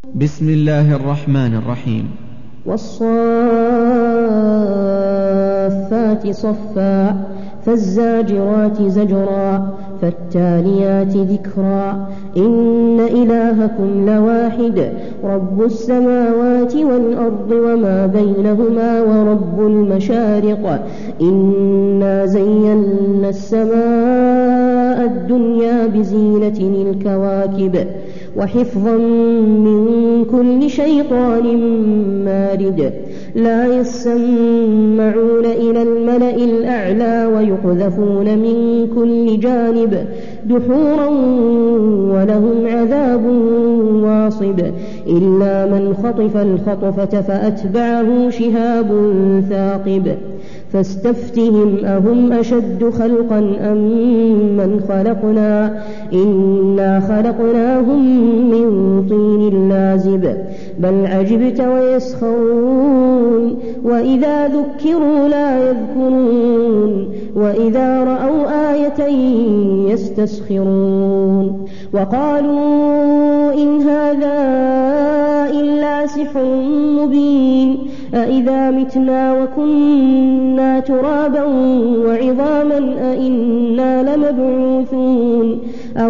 بسم الله الرحمن الرحيم. والصافات صفا فالزاجرات زجرا فالتاليات ذكرا إن إلهكم لواحد رب السماوات والأرض وما بينهما ورب المشارق إنا زينا السماء الدنيا بزينة الكواكب وحفظا من كل شيطان مارد لا يسمعون إلى الملأ الأعلى ويقذفون من كل جانب دحورا ولهم عذاب واصب إلا من خطف الخطفة فأتبعه شهاب ثاقب فاستفتهم أهم أشد خلقا أم من خلقنا إنا خلقناهم من طين لازب بل عجبت ويسخرون وإذا ذكروا لا يذكرون وإذا رأوا آية يستسخرون وقالوا إن هذا إلا سحر مبين أإذا متنا وكنا ترابا وعظاما أإنا لمبعوثون أو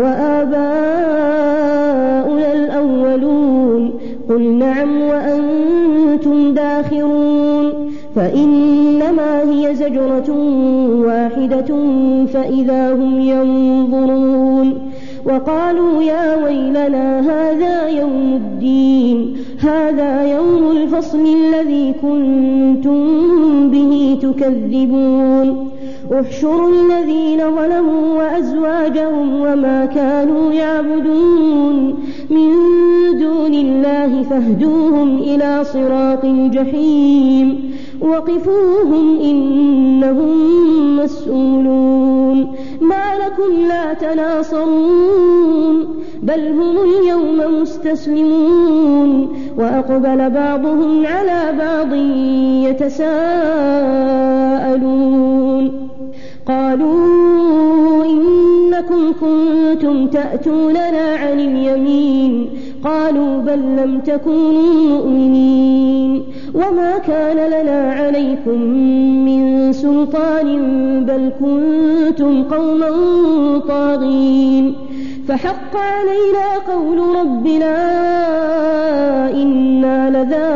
آباؤنا الأولون قل نعم وأنتم داخرون فإنما هي زجرة واحدة فإذا هم ينظرون وقالوا يا ويلنا هذا يوم الدين هذا يوم الفصل الذي كنتم به تكذبون احشروا الذين ظلموا وأزواجهم وما كانوا يعبدون من دون الله فاهدوهم إلى صراط الجحيم وقفوهم إنهم مسؤولون ما لكم لا تناصرون بل هم اليوم مستسلمون وأقبل بعضهم على بعض يتساءلون قالوا إنكم كنتم تأتوننا عن اليمين قالوا بل لم تكونوا مؤمنين وما كان لنا عليكم من سلطان بل كنتم قوما طاغين فحق علينا قول ربنا إنا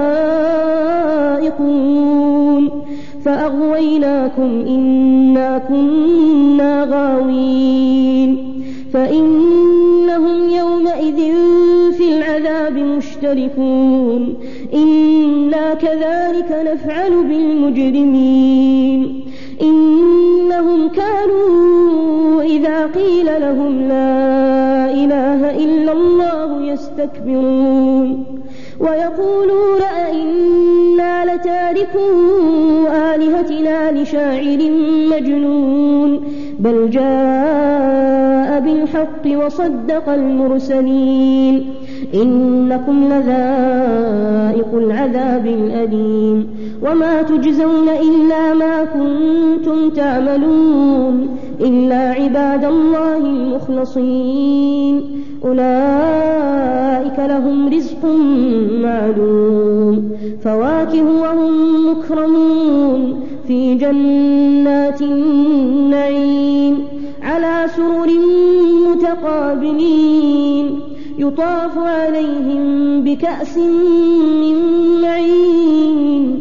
لذائقون فأغويناكم إنا كنا غاوين فإنهم يومئذ في العذاب مشتركون إنا كذلك نفعل بالمجرمين إنهم كانوا إذا قيل لهم لا إله إلا الله يستكبرون ويقولون أئنا لتاركو آلهتنا لشاعر مجنون بل جاء بالحق وصدق المرسلين إنكم لذائق العذاب الأليم وما تجزون إلا ما كنتم تعملون إلا عباد الله المخلصين أولئك لهم رزق معلوم فواكه وهم مكرمون في جنات النعيم على سرر متقابلين يطاف عليهم بكأس من معين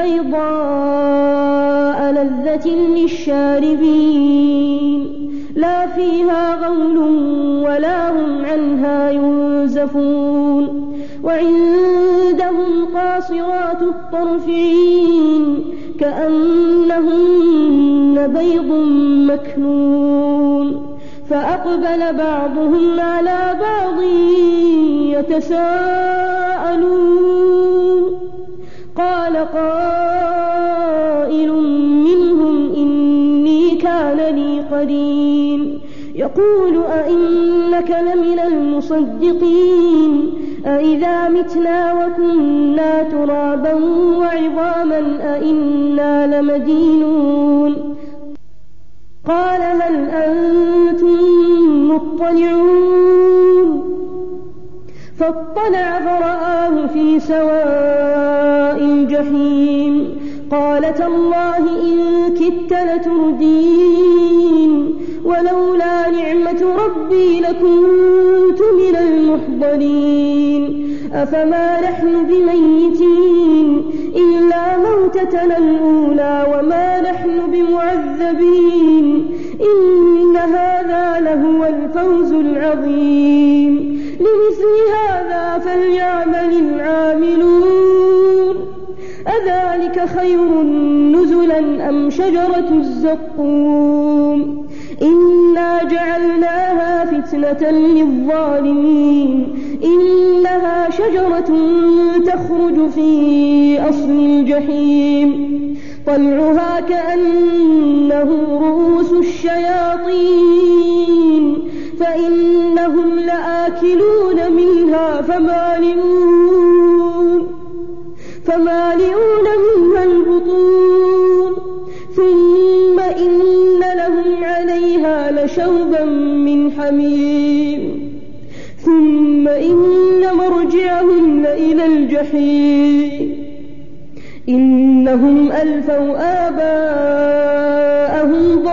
بيضاء لذة للشاربين لا فيها غول ولا هم عنها ينزفون وعندهم قاصرات الطرف عين كأنهن بيض مكنون فأقبل بعضهم على بعض يتساءلون قال قائل منهم إني كان لي قرين يقول أئنك لمن المصدقين أئذا متنا وكنا ترابا وعظاما أئنا لمدينون قال هل أنتم مطلعون فاطلع فرآه في سواء الجحيم قال تالله إن كدت لتردين ولولا نعمة ربي لكنت من المحضرين أفما نحن بميتين إلا موتتنا الأولى وما نحن بمعذبين إن هذا لهو الفوز العظيم لمثل هذا فليعمل العاملون أذلك خير نزلا أم شجرة الزقوم إنا جعلناها فتنة للظالمين إنها شجرة تخرج في أصل الجحيم طلعها كأنه رؤوس الشياطين فإنهم لآكلون منها فمالئون منها البطون ثم إن لهم عليها لشوبا من حميم ثم إن مرجعهم لإلى الجحيم إنهم ألفوا آباءهم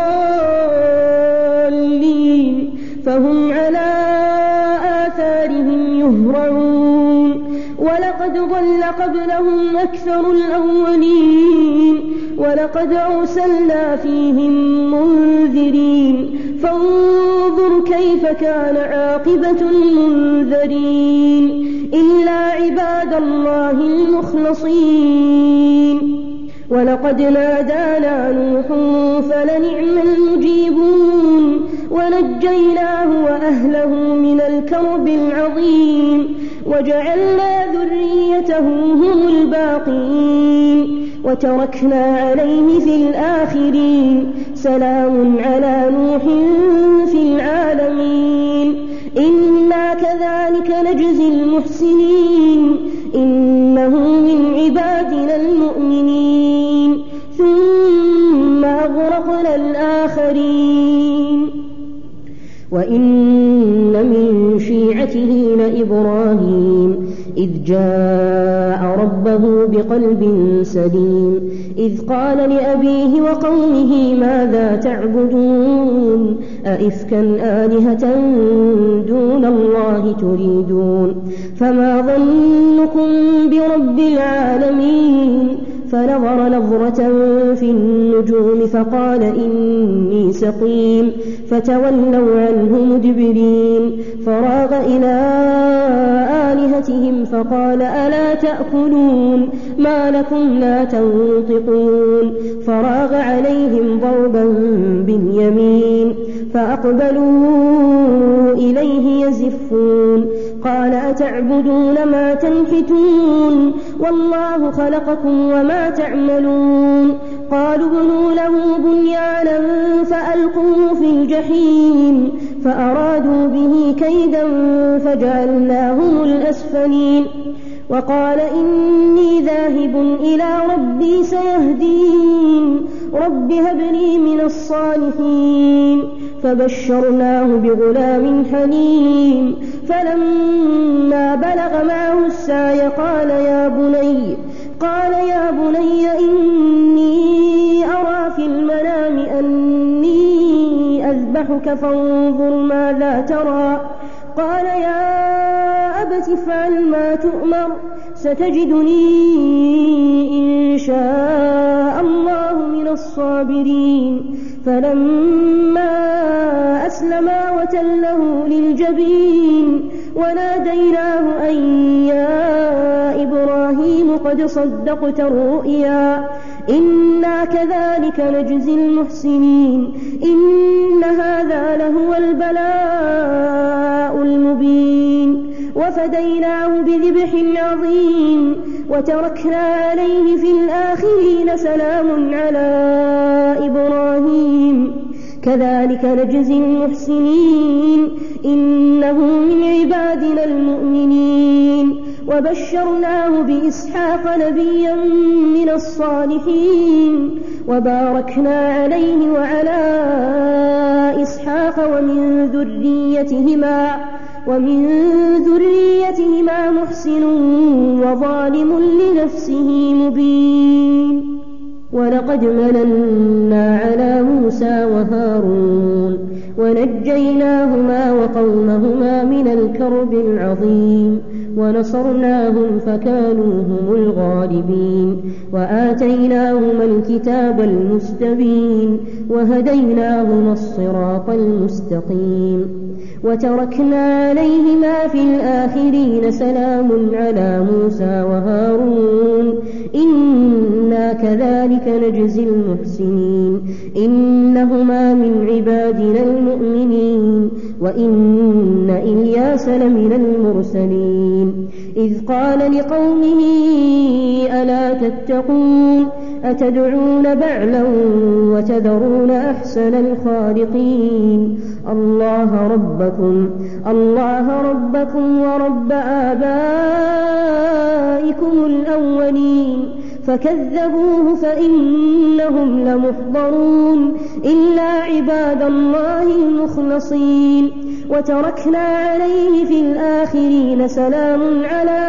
ضالين فهم على آثارهم يهرعون ولقد ضل قبلهم أكثر الأولين ولقد أرسلنا فيهم منذرين فانظر كيف كان عاقبة المنذرين إلا عباد الله المخلصين ولقد نادانا نوح فلنعم المجيبون ونجيناه وأهله من الكرب العظيم وجعلنا ذريته هم الباقين وتركنا عليه في الآخرين سلام على نوح في العالمين إنا كذلك نجزي المحسنين إنه من عبادنا المؤمنين ثم أغرقنا الآخرين وإن من شيعته لإبراهيم إذ جاء ربه بقلب سليم إذ قال لأبيه وقومه ماذا تعبدون أئفكا آلهة دون الله تريدون فما ظنكم برب العالمين فنظر نظرة في النجوم فقال إني سقيم فتولوا عنه مدبرين فراغ إلى آلهتهم فقال ألا تأكلون ما لكم لا تنطقون فراغ عليهم ضربا باليمين فأقبلوا إليه يزفون قال أتعبدون ما تنحتون والله خلقكم وما تعملون قالوا ابنوا له بنيانا فألقوه في الجحيم فأرادوا به كيدا فجعلناهم الأسفلين وقال إني ذاهب إلى ربي سيهدين رب هب لي من الصالحين فبشرناه بغلام حليم فلما بلغ معه السعي قال يا بني إني أرى في المنام أني أذبحك فانظر ماذا ترى قال يا أبت افعل ما تؤمر ستجدني إن شاء الله من الصابرين فلما أسلما وتله للجبين وناديناه أن يا إبراهيم قد صدقت الرؤيا إنا كذلك نجزي المحسنين إن هذا لهو البلاء المبين وفديناه بذبح عظيم وتركنا عليه في الآخرين سلام على إبراهيم كذلك نجزي المحسنين إنه من عبادنا المؤمنين وبشرناه بإسحاق نبيا من الصالحين وباركنا عليه وعلى إسحاق ومن ذريتهما ومن ذريتهما محسن وظالم لنفسه مبين. ولقد مننا على موسى وهارون ونجيناهما وقومهما من الكرب العظيم ونصرناهم فكانوا هم الغالبين وآتيناهما الكتاب المستبين وهديناهما الصراط المستقيم وتركنا عليهما في الآخرين سلام على موسى وهارون إنا كذلك نجزي المحسنين إنهما من عبادنا المؤمنين وإن إلياس لمن المرسلين إذ قال لقومه ألا تتقون أتدعون بعلا وتذرون أحسن الخالقين الله ربكم ورب آبائكم الأولين فكذبوه فإنهم لمحضرون إلا عباد الله المخلصين وتركنا عليه في الآخرين سلام على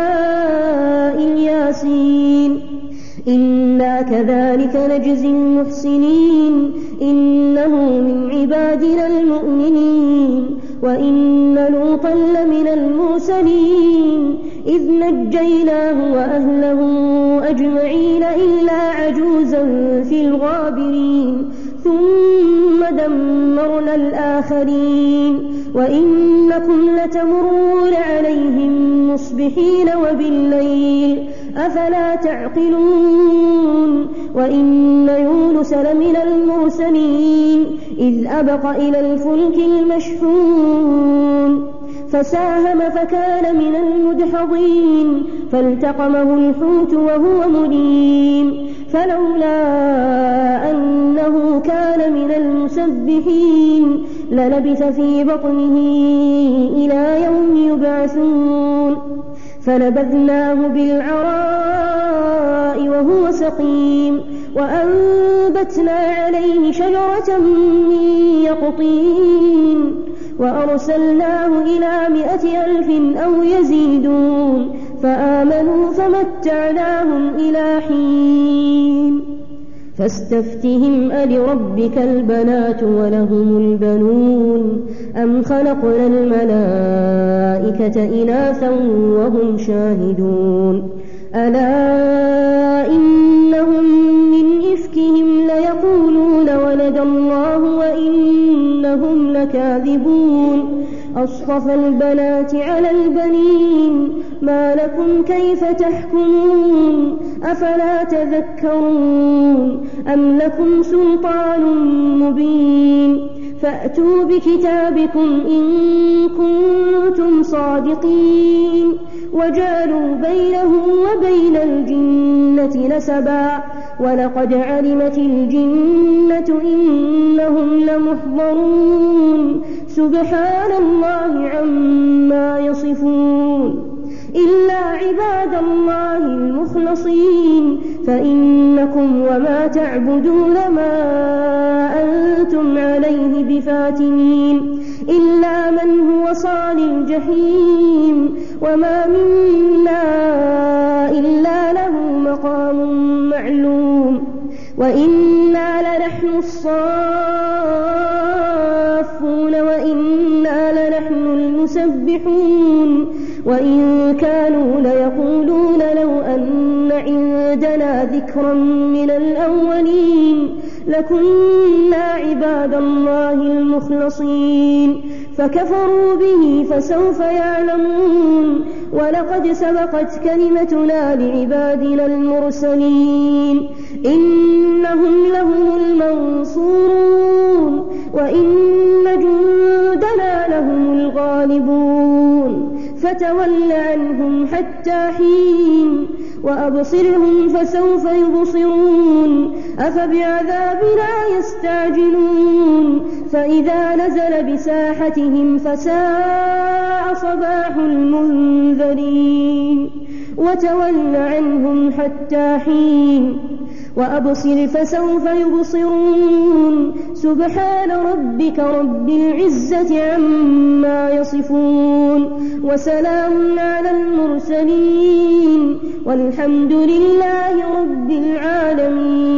الياسين إنا كذلك نجزي المحسنين إنه من عبادنا المؤمنين وإن لوطا لمن المرسلين إذ نجيناه وأهله أجمعين إلا عجوزا في الغابرين ثم دمرنا الآخرين وإنكم لتمرون عليهم مصبحين وبالليل أفلا تعقلون وإن يونس لمن المرسلين إذ أبق إلى الفلك المشحون فساهم فكان من المدحضين فالتقمه الحوت وهو مليم فلولا أنه كان من المسبحين للبث في بطنه إلى يوم يبعثون فنبذناه بالعراء وهو سقيم وأنبتنا عليه شجرة من يقطين وأرسلناه إلى 100,000 أو يزيدون فآمنوا فمتعناهم إلى حين فاستفتهم ألربك البنات ولهم البنون أم خلقنا الملائكة إناثا وهم شاهدون ألا إنهم من إفكهم ليقولون ولد الله وإنهم لكاذبون أصطفى البنات على البنين ما لكم كيف تحكمون أفلا تذكرون أم لكم سلطان مبين فأتوا بكتابكم إن كنتم صادقين وجعلوا بينه وبين الجنة نسبا ولقد علمت الجنة إنهم لمحضرون سبحان الله عما يصفون إلا عباد الله المخلصين فإنكم وما تعبدون ما أنتم عليه بفاتنين إلا من هو صال الجحيم وما منا إلا له مقام معلوم وإنا لنحن الصافون وإنا لنحن المسبحون وإن كانوا ليقولون لو أن عندنا ذكرا من الأولين لكنا عباد الله المخلصين فكفروا به فسوف يعلمون ولقد سبقت كلمتنا لعبادنا المرسلين إنهم لهم المنصورون وإن جندنا لهم الغالبون فتول عنهم حتى حين وأبصرهم فسوف يبصرون أفبعذابنا يستعجلون فإذا نزل بساحتهم فساء صباح المنذرين وتول عنهم حتى حين وأبصر فسوف يبصرون سبحان ربك رب العزة عما يصفون وسلام على المرسلين والحمد لله رب العالمين.